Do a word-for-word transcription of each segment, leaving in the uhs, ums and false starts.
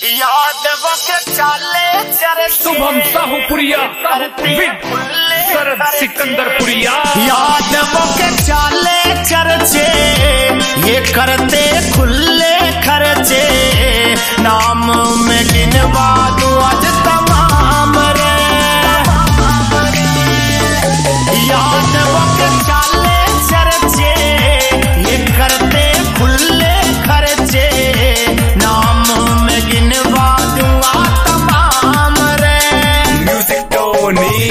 यादव के चाले चरचे शुभम साहूपुरिया शरद सिकंदरपुरिया। यादव के चाले चरचे ये करते खुले खर्चे, नाम में गिनवा दूं आज तमाम रे। यादव के चाले चरचे ये करते खुले खर्चे, नाम में गिनवा दूंगा तमाम रे। म्यूजिक टोनी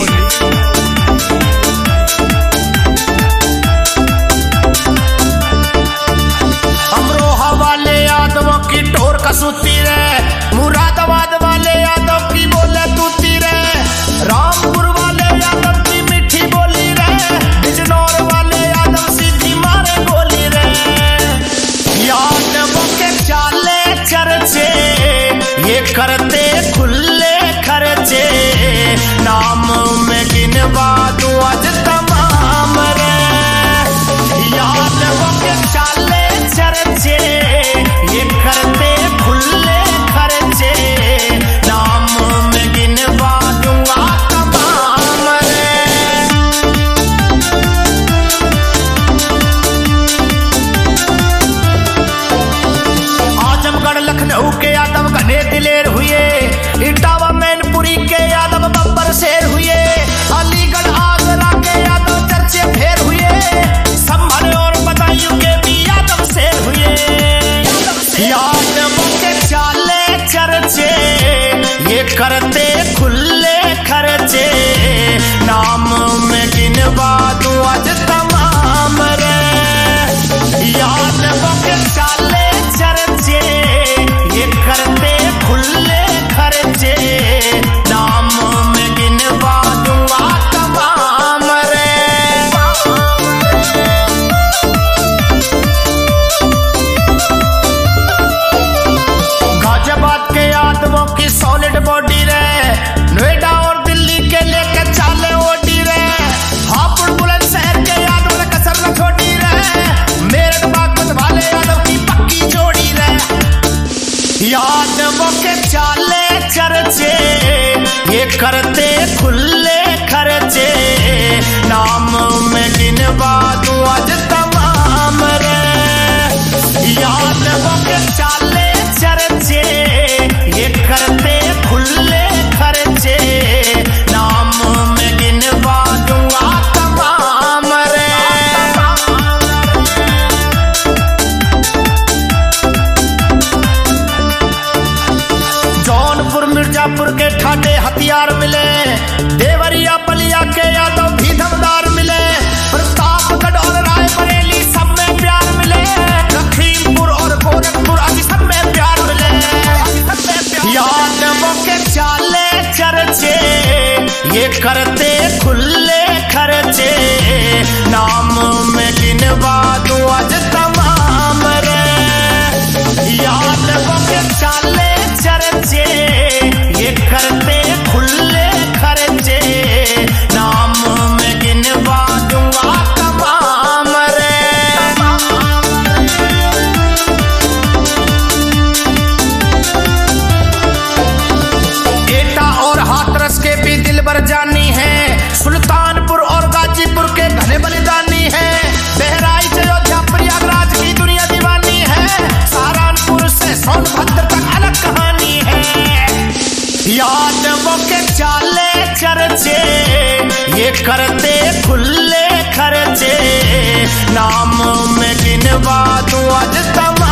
अमरोहा वाले यादवों की टोर कसूती रे, मुरादाबाद वाले यादव की बोले तूती रे, रामपुर वाले यादव की मीठी बोली रे, बिजनौर वाले यादव सीधी मारे बोली रे। यादवों के चाले चर्चे ये करते खुले खर्चे, नाम में गिनवा दूं आज तमाम रे। यादवों के चाले चर्चे ये करते खुले खर्चे, नाम में गिनवा दूंगा तमाम रे। आजमगढ़ लखनऊ के यादव घने दिलेर हुए, इटावा मैनपुरी के यादव बब्बर शेर हुए, अलीगढ़ आगरा के यादव चर्चे फेर हुए, संभल और बदायूं के भी यादव शेर हुए। यादवों के चाले चर्चे ये करते खुले खर्चे, नाम में गिनवा दूं आज तमाम रे। यादवों के चाले चर्चे ये करते खुले खर्चे, नाम में गिनवा दूंगा तमाम रे। गाजियाबाद के यादवों की सॉलिड बॉडी रे, नोएडा और दिल्ली के लेके चाले ओडी रे, हापुड़ बुलंदशहर के यादव ने कसर न छोड़ी रे, मेरठ बागपत वाले यादव की पक्की जोड़ी रे। यादवों के चाले चर्चे ये करते खुले खर्चे, नाम में गिनवा दूं आज तमाम रे। यादवों के चाले चर्चे ये करते खुले खर्चे, नाम में गिनवा दूंगा तमाम रे। जौनपुर मिर्जापुर के ठाटे हथियार मिले, देवरिया बलिया के यादव भी दमदार मिले, प्रतापगढ़ और रायबरेली सब में प्यार मिले, लखीमपुर और गोरखपुर आदि सब में प्यार मिले। यादवों के चाले चर्चे ये करते खुले खर्चे, नाम में गिनवा दूं आज तमाम रे। यादवों के चाले चर्चे ये करते खुले खर्चे, नाम में गिनवा दूंगा तमाम रे। एटा और हाथरस के भी दिलबर जानी है, सुल्तानपुर और गाजीपुर के घने बलिदानी है, बहराइच अयोध्या प्रयागराज की दुनिया दीवानी है, सहारनपुर से सोनभद्र तक अलग कहानी है। यादवों के चाले चर्चे ये करते खुले खर्चे, नाम में गिनवा दूं आज तमाम